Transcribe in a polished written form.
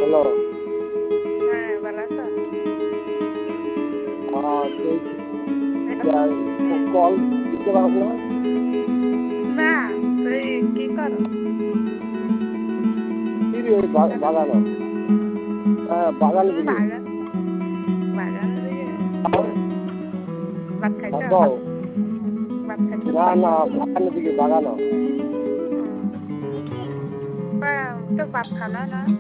Hello. হ্যাঁ, ভালো আছো? তুই কল দিতে পারবো না? না, তুই কি করো? কি ওই বাগানো? হ্যাঁ, বাগান দিকে। বাগান বাগান দিকে ভাত খাইছ? কও। ভাত খাইছ? না না, বাগানের দিকে বাগানো। তো ভাত খানা না?